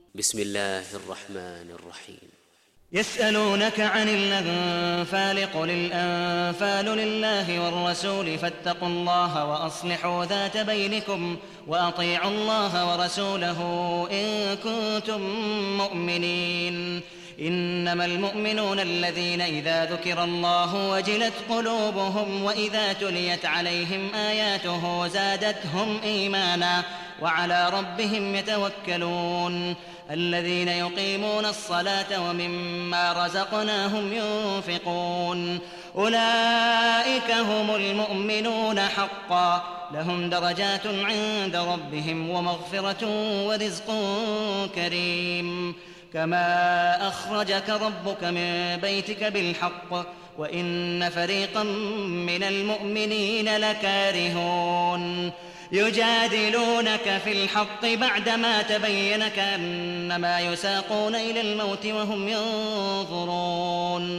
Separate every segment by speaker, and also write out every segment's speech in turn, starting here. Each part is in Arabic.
Speaker 1: بسم الله الرحمن الرحيم.
Speaker 2: يسألونك عن الأنفال قل الأنفال لله والرسول فاتقوا الله وأصلحوا ذات بينكم وأطيعوا الله ورسوله إن كنتم مؤمنين. إنما المؤمنون الذين إذا ذكر الله وجلت قلوبهم وإذا تليت عليهم آياته زادتهم إيمانا وعلى ربهم يتوكلون. الذين يقيمون الصلاة ومما رزقناهم ينفقون أولئك هم المؤمنون حقا لهم درجات عند ربهم ومغفرة ورزق كريم. كما أخرجك ربك من بيتك بالحق وإن فريقا من المؤمنين لكارهون. يجادلونك في الحق بعدما تبين كأنما يساقون إلى الموت وهم ينظرون.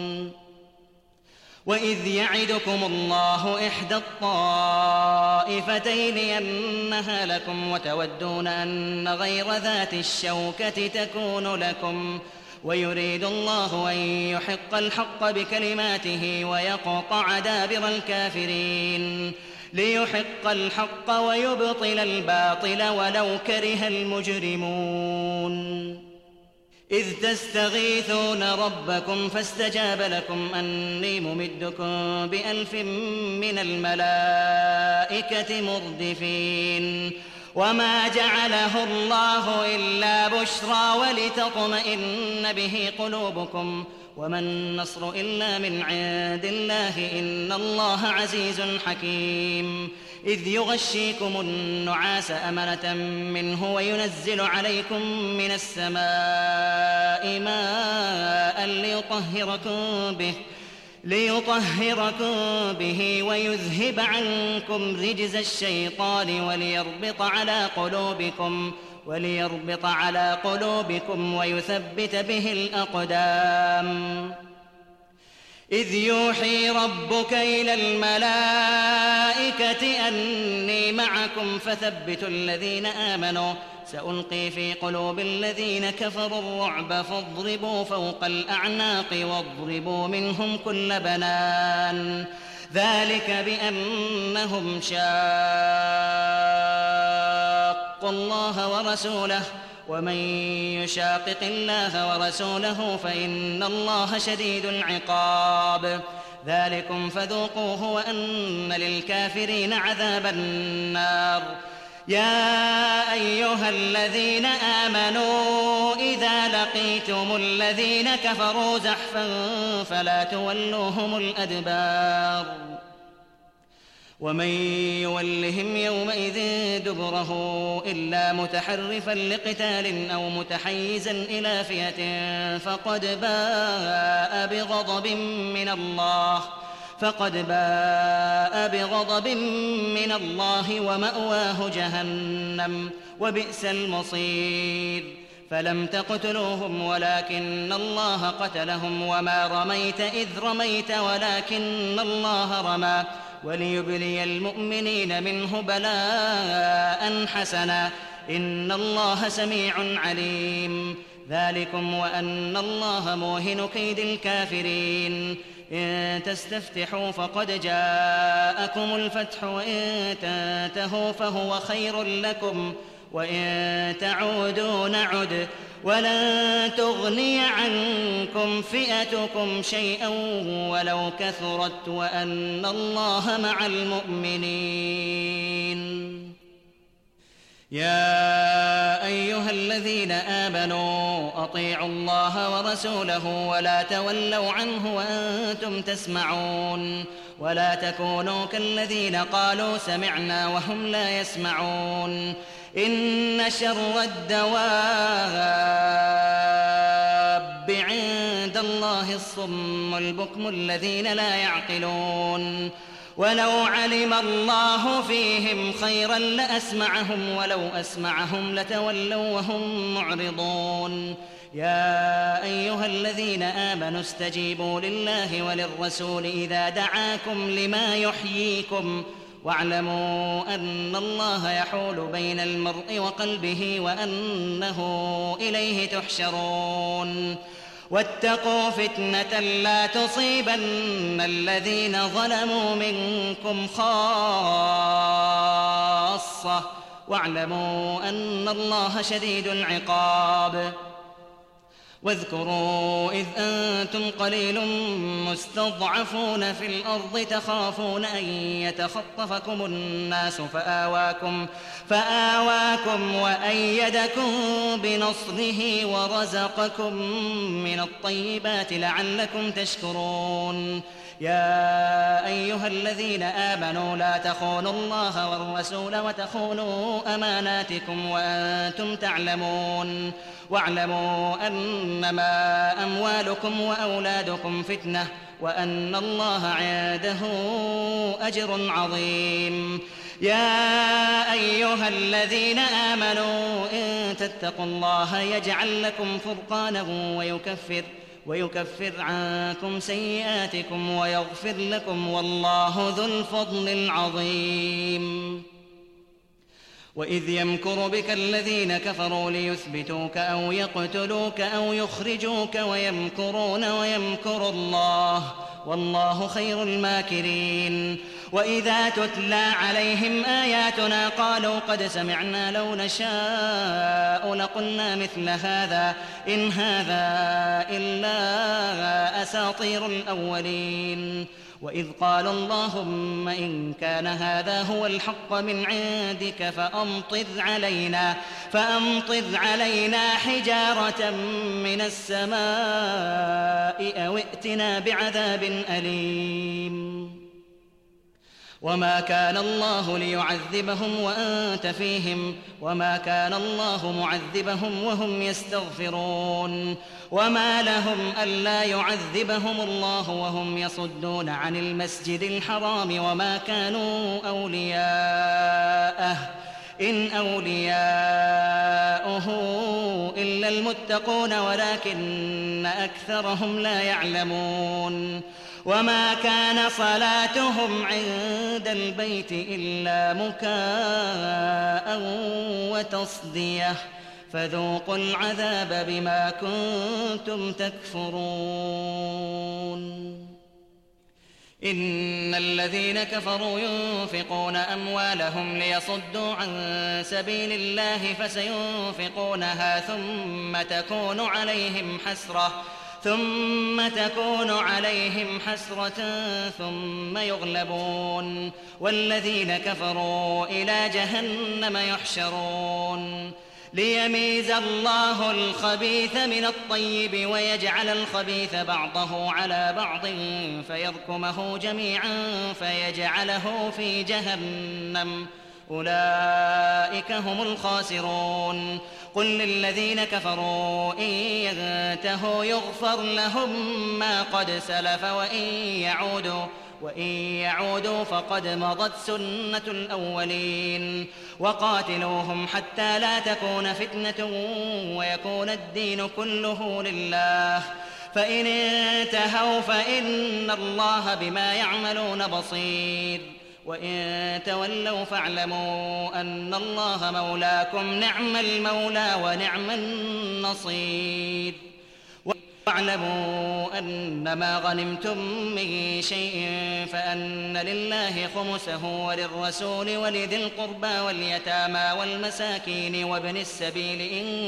Speaker 2: وإذ يعدكم الله إحدى الطائفتين أنها لكم وتودون أن غير ذات الشوكة تكون لكم ويريد الله أن يحق الحق بكلماته ويقطع دابر الكافرين ليحق الحق ويبطل الباطل ولو كره المجرمون. إذ تستغيثون ربكم فاستجاب لكم أني ممدكم ب1000 من الملائكة مردفين. وما جعله الله إلا بشرى ولتطمئن به قلوبكم وما النصر إلا من عند الله إن الله عزيز حكيم. إذ يغشيكم النعاس أمنة منه وينزل عليكم من السماء ماء ليطهركم به ويذهب عنكم رجز الشيطان وليربط على قلوبكم ويثبت به الأقدام. إذ يوحي ربك إلى الملائكة أني معكم فثبتوا الذين آمنوا سألقي في قلوب الذين كفروا الرعب فاضربوا فوق الأعناق واضربوا منهم كل بنان. ذلك بأنهم شاقوا الله ورسوله ومن يشاقق الله ورسوله فإن الله شديد العقاب. ذلكم فذوقوه وأن للكافرين عذاب النار. يا أيها الذين آمنوا إذا لقيتم الذين كفروا زحفا فلا تولوهم الأدبار ومن يولهم يومئذ دبره إلا متحرفا لقتال أو متحيزا إلى فئة فقد باء بغضب من الله ومأواه جهنم وبئس المصير. فلم تقتلوهم ولكن الله قتلهم وما رميت إذ رميت ولكن الله رمى وليبلي المؤمنين منه بلاء حسنا إن الله سميع عليم. ذلكم وأن الله موهن كيد الكافرين. إن تستفتحوا فقد جاءكم الفتح وإن تنتهوا فهو خير لكم وإن تعودوا نعد ولن تغني عنكم فئتكم شيئا ولو كثرت وأن الله مع المؤمنين. يا أيها الذين آمنوا أطيعوا الله ورسوله ولا تولوا عنه وأنتم تسمعون ولا تكونوا كالذين قالوا سمعنا وهم لا يسمعون. إن شر الدواب عند الله الصم البكم الذين لا يعقلون. ولو علم الله فيهم خيرا لأسمعهم ولو أسمعهم لتولوا وهم معرضون. يا أيها الذين آمنوا استجيبوا لله وللرسول إذا دعاكم لما يحييكم واعلموا أن الله يحول بين المرء وقلبه وأنه إليه تحشرون واتقوا فتنة لا تصيبن الذين ظلموا منكم خاصة واعلموا أن الله شديد العقاب واذكروا إذ أنتم قليل مستضعفون في الأرض تخافون أن يتخطفكم الناس فآواكم وأيدكم بنصره ورزقكم من الطيبات لعلكم تشكرون يا أيها الذين آمنوا لا تخونوا الله والرسول وتخونوا أماناتكم وأنتم تعلمون واعلموا أنما أموالكم وأولادكم فتنة وأن الله عنده أجر عظيم يا أيها الذين آمنوا إن تتقوا الله يجعل لكم فرقانا ويكفر عنكم سيئاتكم ويغفر لكم والله ذو الفضل العظيم وإذ يمكر بك الذين كفروا ليثبتوك أو يقتلوك أو يخرجوك ويمكرون ويمكر الله والله خير الماكرين وإذا تتلى عليهم آياتنا قالوا قد سمعنا لو نشاء لقلنا مثل هذا إن هذا إلا أساطير الأولين وإذ قال اللهم إن كان هذا هو الحق من عندك فأمطر علينا حجارة من السماء أو ائتنا بعذاب أليم وما كان الله ليعذبهم وأنت فيهم وما كان الله معذبهم وهم يستغفرون وما لهم ألا يعذبهم الله وهم يصدون عن المسجد الحرام وما كانوا أولياءه إن أولياؤه إلا المتقون ولكن أكثرهم لا يعلمون وما كان صلاتهم عند البيت إلا مكاء وتصدية فذوقوا العذاب بما كنتم تكفرون إن الذين كفروا ينفقون أموالهم ليصدوا عن سبيل الله فسينفقونها ثم تكون عليهم حسرة ثم يغلبون والذين كفروا إلى جهنم يحشرون ليميز الله الخبيث من الطيب ويجعل الخبيث بعضه على بعض فيركمه جميعا فيجعله في جهنم أولئك هم الخاسرون قل للذين كفروا إن ينتهوا يغفر لهم ما قد سلف وإن يعودوا فقد مضت سنة الأولين وقاتلوهم حتى لا تكون فتنة ويكون الدين كله لله فإن انتهوا فإن الله بما يعملون بصير وإن تولوا فاعلموا أن الله مولاكم نعم المولى ونعم النصير واعلموا أنما غنمتم من شيء فأن لله خمسه وللرسول ولذي القربى واليتامى والمساكين وابن السبيل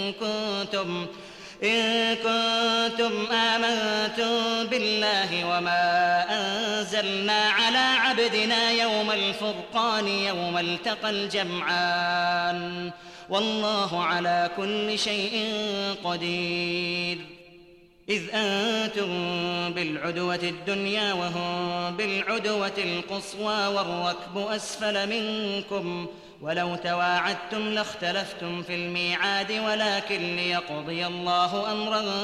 Speaker 2: إن كنتم آمنتم بالله وما أنزلنا على عبدنا يوم الفرقان يوم التقى الجمعان والله على كل شيء قدير إذ أنتم بالعدوة الدنيا وهم بالعدوة القصوى والركب أسفل منكم ولو تواعدتم لاختلفتم في الميعاد ولكن ليقضي الله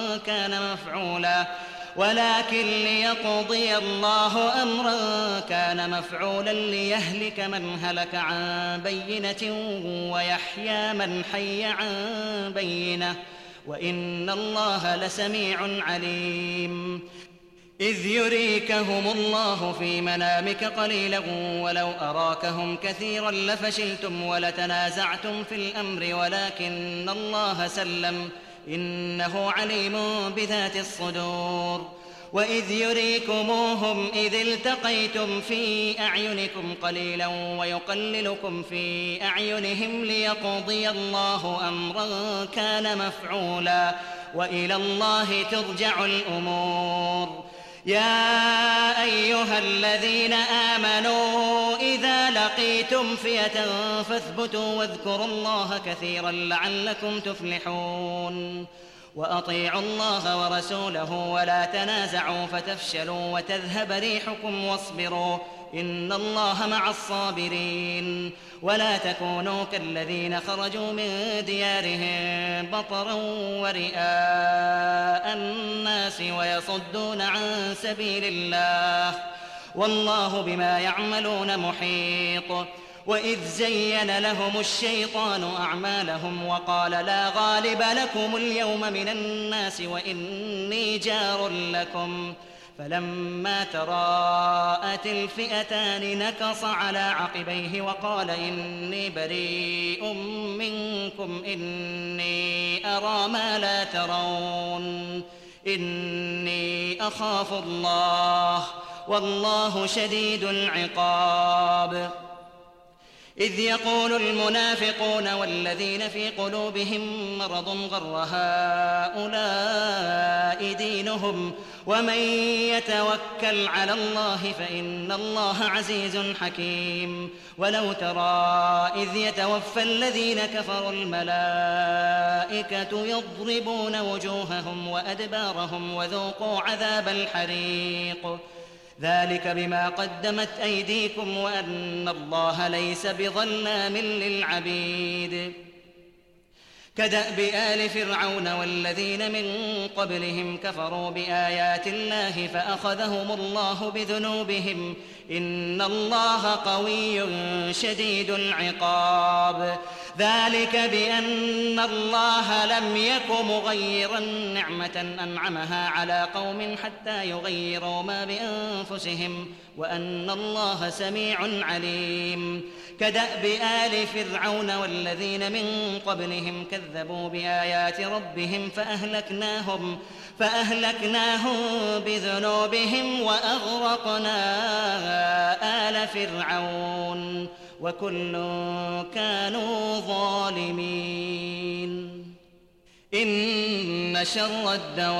Speaker 2: أمرا كان مفعولا ليهلك من هلك عن بينة ويحيى من حي عن بينة وإن الله لسميع عليم إذ يريكهم الله في منامك قليلا ولو أراكهم كثيرا لفشلتم ولتنازعتم في الأمر ولكن الله سلم إنه عليم بذات الصدور. وإذ يريكموهم إذ التقيتم في أعينكم قليلا ويقللكم في أعينهم ليقضي الله أمرا كان مفعولا وإلى الله ترجع الأمور. يا أيها الذين آمنوا إذا لقيتم فئة فاثبتوا واذكروا الله كثيرا لعلكم تفلحون. وأطيعوا الله ورسوله ولا تنازعوا فتفشلوا وتذهب ريحكم واصبروا إن الله مع الصابرين. ولا تكونوا كالذين خرجوا من ديارهم بطرا ورئاء الناس ويصدون عن سبيل الله والله بما يعملون محيط. وإذ زين لهم الشيطان أعمالهم وقال لا غالب لكم اليوم من الناس وإني جار لكم فلما تراءت الفئتان نكص على عقبيه وقال إني بريء منكم إني أرى ما لا ترون إني أخاف الله والله شديد العقاب. إذ يقول المنافقون والذين في قلوبهم مرض غر هؤلاء دينهم ومن يتوكل على الله فإن الله عزيز حكيم. ولو ترى إذ يتوفى الذين كفروا الملائكة يضربون وجوههم وأدبارهم وذوقوا عذاب الحريق ذلك بما قدمت أيديكم وأن الله ليس بظلام للعبيد. كدأب آل فرعون والذين من قبلهم كفروا بآيات الله فأخذهم الله بذنوبهم إن الله قوي شديد العقاب. ذلك بأن الله لم يك مغيرا نعمة أنعمها على قوم حتى يغيروا ما بأنفسهم وأن الله سميع عليم. كدأب آل فرعون والذين من قبلهم كذبوا بآيات ربهم فأهلكناهم بذنوبهم وأغرقنا آل فرعون وكل كانوا ظالمين. إن شر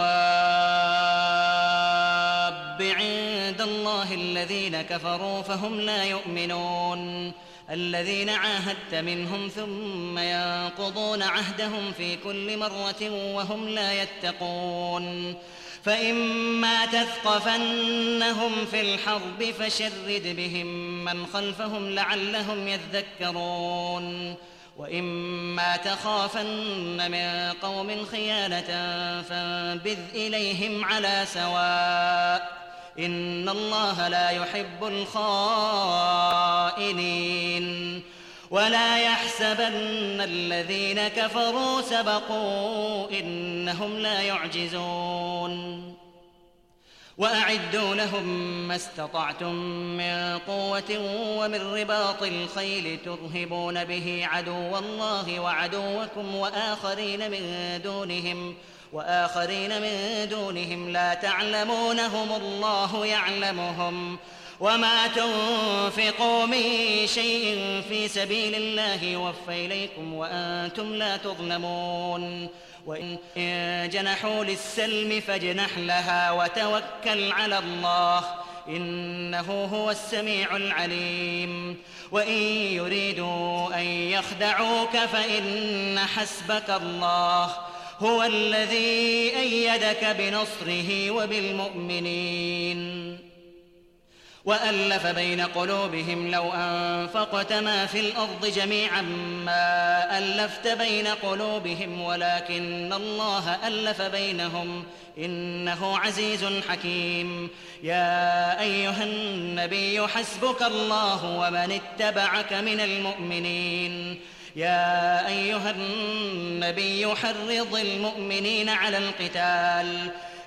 Speaker 2: الدواب عند الله الذين كفروا فهم لا يؤمنون الذين عاهدت منهم ثم ينقضون عهدهم في كل مرة وهم لا يتقون. فإما تثقفنهم في الحرب فشرد بهم من خلفهم لعلهم يذكرون. وإما تخافن من قوم خيانة فانبذ إليهم على سواء إن الله لا يحب الخائنين. ولا يحسبن الذين كفروا سبقوا إنهم لا يعجزون. وأعدوا لهم ما استطعتم من قوة ومن رباط الخيل ترهبون به عدو الله وعدوكم وآخرين من دونهم لا تعلمونهم الله يعلمهم. وما تنفقوا من شيء في سبيل الله يوفى إليكم وأنتم لا تظلمون. وإن جنحوا للسلم فاجنح لها وتوكل على الله إنه هو السميع العليم. وإن يريدوا أن يخدعوك فإن حسبك الله هو الذي أيدك بنصره وبالمؤمنين. وألف بين قلوبهم لو أنفقت ما في الأرض جميعا ما ألفت بين قلوبهم ولكن الله ألف بينهم إنه عزيز حكيم. يا أيها النبي حسبك الله ومن اتبعك من المؤمنين. يا أيها النبي حرض المؤمنين على القتال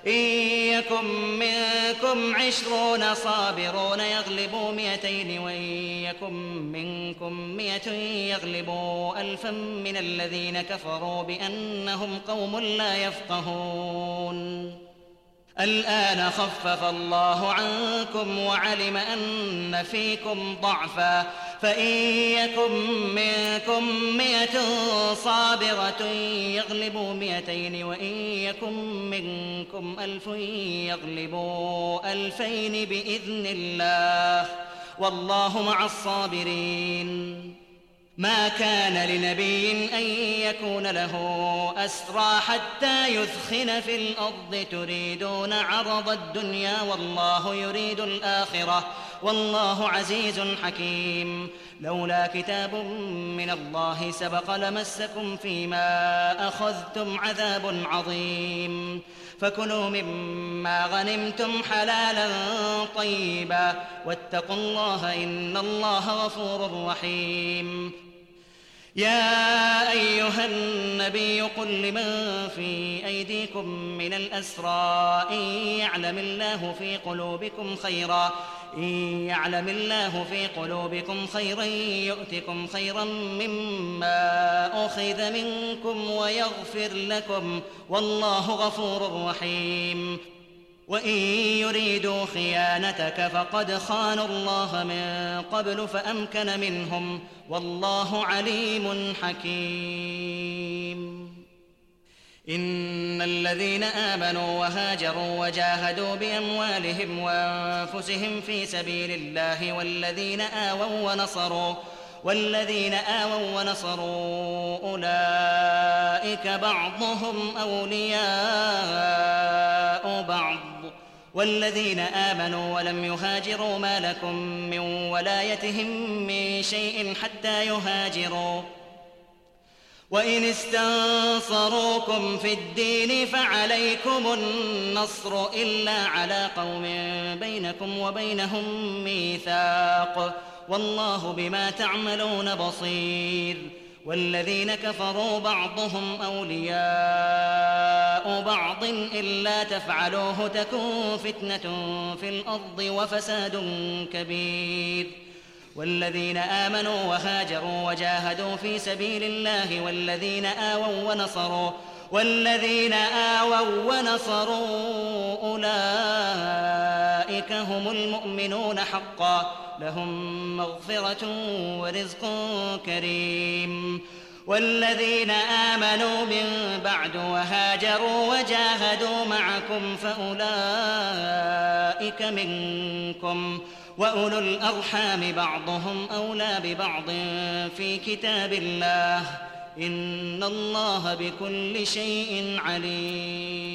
Speaker 2: إن يكن منكم 20 صابرون يغلبوا 200 وإن يكن منكم 100 يغلبوا 1000 من الذين كفروا بأنهم قوم لا يفقهون. الآن خفف الله عنكم وعلم أن فيكم ضعفا فإن يكن منكم 100 صابرة يغلبوا 200 وإن يكن منكم 1000 يغلبوا 2000 بإذن الله والله مع الصابرين. ما كان لنبي أن يكون له أسرى حتى يثخن في الأرض تريدون عرض الدنيا والله يريد الآخرة والله عزيز حكيم. لولا كتاب من الله سبق لمسكم فيما أخذتم عذاب عظيم. فكلوا مما غنمتم حلالا طيبا واتقوا الله إن الله غفور رحيم. يا أيها النبي قل لمن في أيديكم من الأسرى إن يعلم الله في قلوبكم خيرا يؤتكم خيرا مما أخذ منكم ويغفر لكم والله غفور رحيم. وإن يريدوا خيانتك فقد خانوا الله من قبل فأمكن منهم والله عليم حكيم. إن الذين آمنوا وهاجروا وجاهدوا بأموالهم وأنفسهم في سبيل الله والذين آووا ونصروا أولئك بعضهم أولياء بعض والذين آمنوا ولم يهاجروا ما لكم من ولايتهم من شيء حتى يهاجروا وإن استنصروكم في الدين فعليكم النصر إلا على قوم بينكم وبينهم ميثاق والله بما تعملون بصير. والذين كفروا بعضهم أولياء بعض إلا تفعلوه تكن فتنة في الأرض وفساد كبير. والذين آمنوا وهاجروا وجاهدوا في سبيل الله والذين آووا ونصروا أولئك هم المؤمنون حقا لهم مغفرة ورزق كريم. والذين آمنوا من بعد وهاجروا وجاهدوا معكم فأولئك منكم وأولو الأرحام بعضهم أولى ببعض في كتاب الله إن الله بكل شيء عليم.